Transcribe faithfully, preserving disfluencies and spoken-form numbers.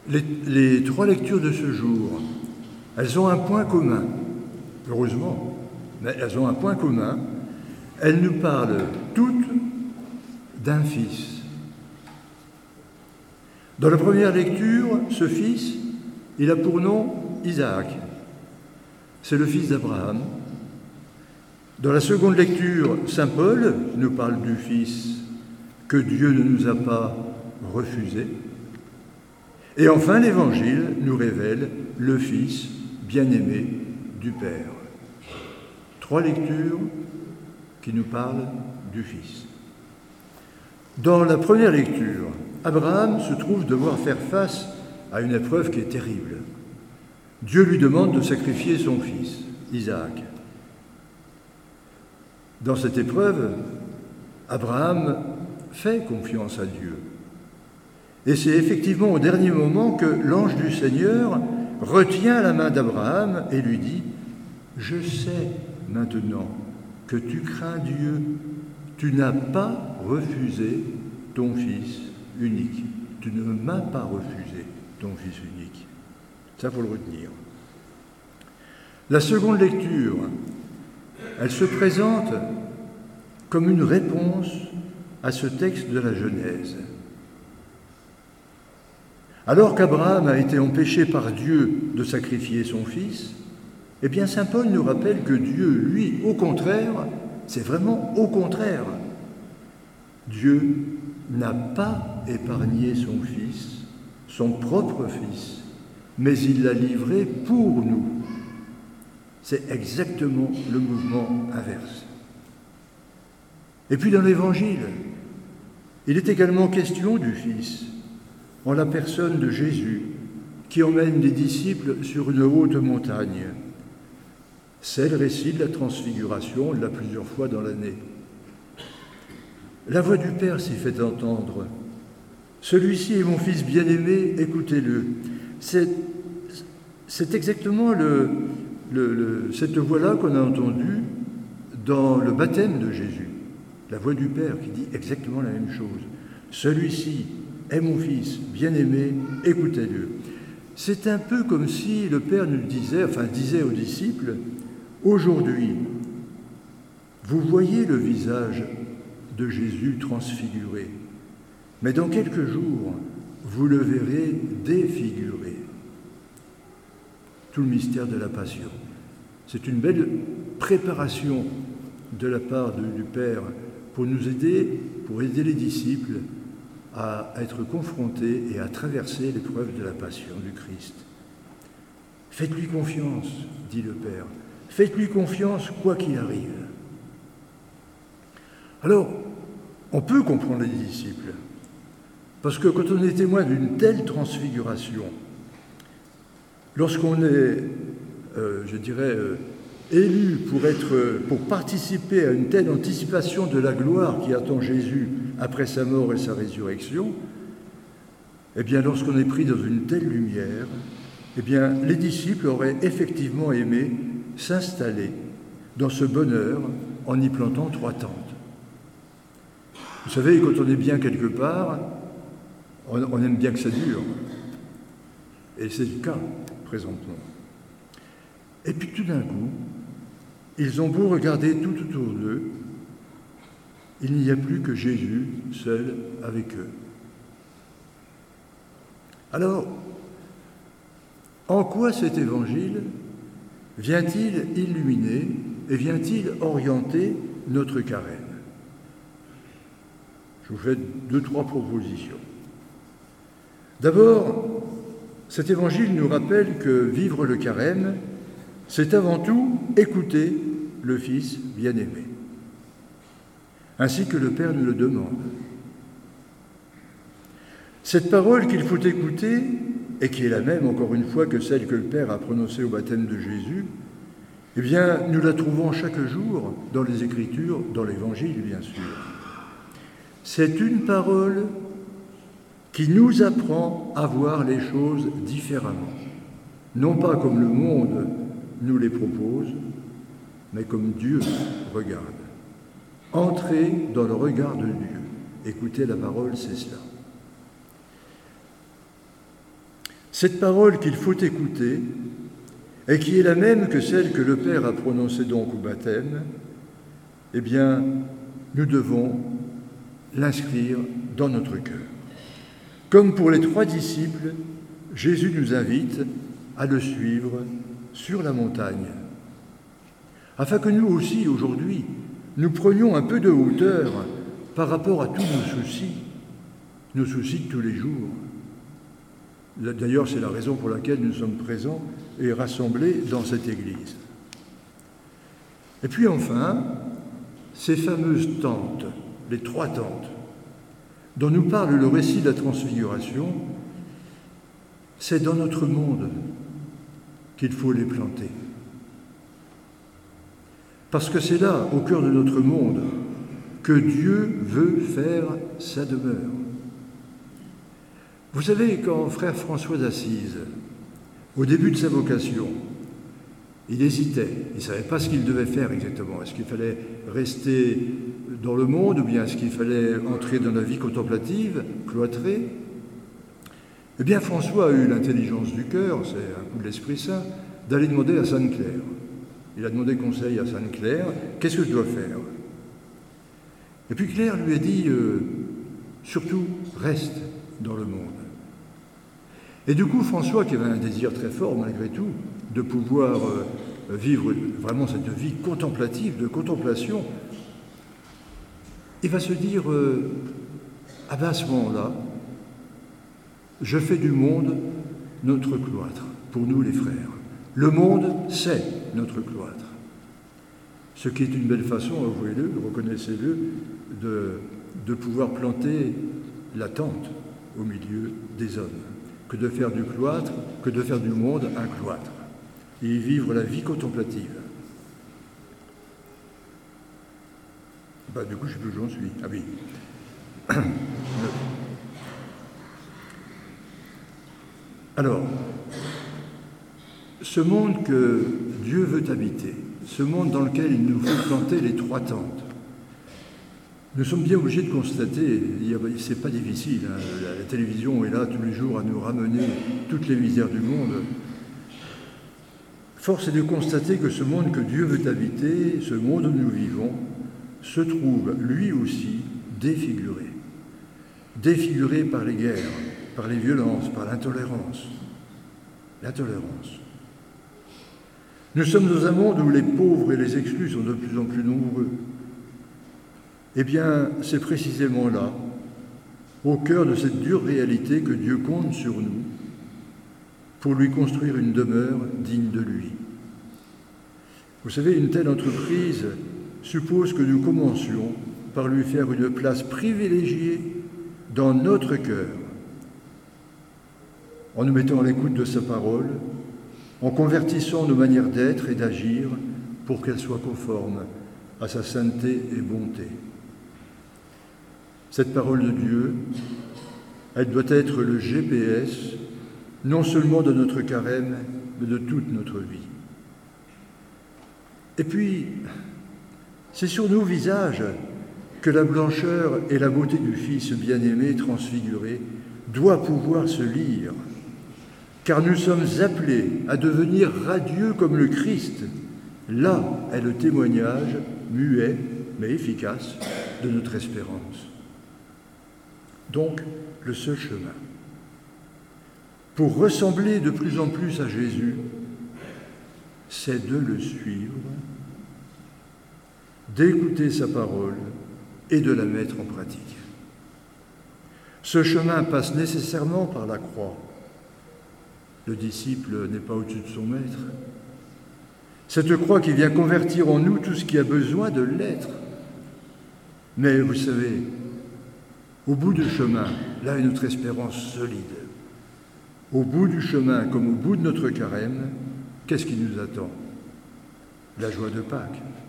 Les, les trois lectures de ce jour, elles ont un point commun, heureusement, mais elles ont un point commun. Elles nous parlent toutes d'un fils. Dans la première lecture, ce fils, il a pour nom Isaac. C'est le fils d'Abraham. Dans la seconde lecture, saint Paul nous parle du fils que Dieu ne nous a pas refusé. Et enfin, l'Évangile nous révèle le fils bien-aimé du Père. Trois lectures qui nous parlent du fils. Dans la première lecture, Abraham se trouve devoir faire face à une épreuve qui est terrible. Dieu lui demande de sacrifier son fils, Isaac. Dans cette épreuve, Abraham fait confiance à Dieu. Et c'est effectivement au dernier moment que l'ange du Seigneur retient la main d'Abraham et lui dit « Je sais maintenant que tu crains Dieu, tu n'as pas refusé ton fils unique. Tu ne m'as pas refusé ton fils unique. » Ça, il faut le retenir. La seconde lecture, elle se présente comme une réponse à ce texte de la Genèse. Alors qu'Abraham a été empêché par Dieu de sacrifier son fils, eh bien saint Paul nous rappelle que Dieu, lui, au contraire, c'est vraiment au contraire. Dieu n'a pas épargné son fils, son propre fils, mais il l'a livré pour nous. C'est exactement le mouvement inverse. Et puis dans l'Évangile, il est également question du Fils, en la personne de Jésus, qui emmène les disciples sur une haute montagne. C'est le récit de la transfiguration, on l'a plusieurs fois dans l'année. La voix du Père s'y fait entendre. « Celui-ci est mon Fils bien-aimé, écoutez-le. » C'est, c'est exactement le, le, le, cette voix-là qu'on a entendue dans le baptême de Jésus. La voix du Père qui dit exactement la même chose. « Celui-ci est mon Fils bien-aimé, écoutez-le. » C'est un peu comme si le Père nous disait, enfin disait aux disciples, « Aujourd'hui, vous voyez le visage de Jésus transfiguré, mais dans quelques jours, vous le verrez défiguré. » Tout le mystère de la Passion. C'est une belle préparation de la part de, du Père pour nous aider, pour aider les disciples à être confrontés et à traverser l'épreuve de la Passion du Christ. Faites-lui confiance, dit le Père. Faites-lui confiance quoi qu'il arrive. Alors, on peut comprendre les disciples, parce que quand on est témoin d'une telle transfiguration, lorsqu'on est, euh, je dirais, euh, élu pour, être, pour participer à une telle anticipation de la gloire qui attend Jésus après sa mort et sa résurrection, eh bien, lorsqu'on est pris dans une telle lumière, eh bien, les disciples auraient effectivement aimé s'installer dans ce bonheur en y plantant trois tentes. Vous savez, quand on est bien quelque part, on, on aime bien que ça dure. Et c'est le cas, présentement. Et puis tout d'un coup, ils ont beau regarder tout autour d'eux, il n'y a plus que Jésus seul avec eux. Alors, en quoi cet évangile vient-il illuminer et vient-il orienter notre carême ? Je vous fais deux, trois propositions. D'abord, cet évangile nous rappelle que vivre le carême, c'est avant tout écouter le Fils bien-aimé, ainsi que le Père nous le demande. Cette parole qu'il faut écouter, et qui est la même, encore une fois, que celle que le Père a prononcée au baptême de Jésus, eh bien, nous la trouvons chaque jour dans les Écritures, dans l'Évangile, bien sûr. C'est une parole qui nous apprend à voir les choses différemment, non pas comme le monde nous les propose, mais comme Dieu regarde. Entrez dans le regard de Dieu. Écoutez la parole, c'est cela. Cette parole qu'il faut écouter, et qui est la même que celle que le Père a prononcée donc au baptême, eh bien, nous devons l'inscrire dans notre cœur. Comme pour les trois disciples, Jésus nous invite à le suivre sur la montagne, afin que nous aussi, aujourd'hui, nous prenions un peu de hauteur par rapport à tous nos soucis, nos soucis de tous les jours. D'ailleurs, c'est la raison pour laquelle nous sommes présents et rassemblés dans cette église. Et puis enfin, ces fameuses tentes, les trois tentes, dont nous parle le récit de la Transfiguration, c'est dans notre monde qu'il faut les planter. Parce que c'est là, au cœur de notre monde, que Dieu veut faire sa demeure. Vous savez, quand frère François d'Assise, au début de sa vocation, il hésitait, il ne savait pas ce qu'il devait faire exactement. Est-ce qu'il fallait rester dans le monde ou bien est-ce qu'il fallait entrer dans la vie contemplative, cloîtrée? Eh bien, François a eu l'intelligence du cœur, c'est un coup de l'Esprit Saint, d'aller demander à Sainte-Claire. Il a demandé conseil à Sainte-Claire, qu'est-ce que je dois faire? Et puis Claire lui a dit, euh, surtout, reste dans le monde. Et du coup, François, qui avait un désir très fort malgré tout, de pouvoir euh, vivre vraiment cette vie contemplative, de contemplation, il va se dire, euh, ah ben à ce moment-là, je fais du monde notre cloître, pour nous les frères. Le monde, c'est notre cloître. Ce qui est une belle façon, avouez-le, reconnaissez-le, de, de pouvoir planter la tente au milieu des hommes, que de faire du cloître, que de faire du monde un cloître, et y vivre la vie contemplative. Bah, du coup, je ne sais plus où j'en suis. Ah oui. Alors, ce monde que Dieu veut habiter, ce monde dans lequel il nous faut planter les trois tentes, nous sommes bien obligés de constater, ce n'est pas difficile, hein, la, la télévision est là tous les jours à nous ramener toutes les misères du monde. Force est de constater que ce monde que Dieu veut habiter, ce monde où nous vivons, se trouve lui aussi défiguré. Défiguré par les guerres, par les violences, par l'intolérance. L'intolérance. Nous sommes dans un monde où les pauvres et les exclus sont de plus en plus nombreux. Eh bien, c'est précisément là, au cœur de cette dure réalité, que Dieu compte sur nous pour lui construire une demeure digne de lui. Vous savez, une telle entreprise suppose que nous commencions par lui faire une place privilégiée dans notre cœur, en nous mettant à l'écoute de sa parole, en convertissant nos manières d'être et d'agir pour qu'elles soient conformes à sa sainteté et bonté. Cette parole de Dieu, elle doit être le G P S, non seulement de notre carême, mais de toute notre vie. Et puis, c'est sur nos visages que la blancheur et la beauté du Fils bien-aimé transfiguré doit pouvoir se lire, car nous sommes appelés à devenir radieux comme le Christ. Là est le témoignage, muet mais efficace, de notre espérance. Donc, le seul chemin pour ressembler de plus en plus à Jésus, c'est de le suivre, d'écouter sa parole et de la mettre en pratique. Ce chemin passe nécessairement par la croix. Le disciple n'est pas au-dessus de son maître. Cette croix qui vient convertir en nous tout ce qui a besoin de l'être. Mais vous savez, au bout du chemin, là est notre espérance solide. Au bout du chemin, comme au bout de notre carême, qu'est-ce qui nous attend? La joie de Pâques.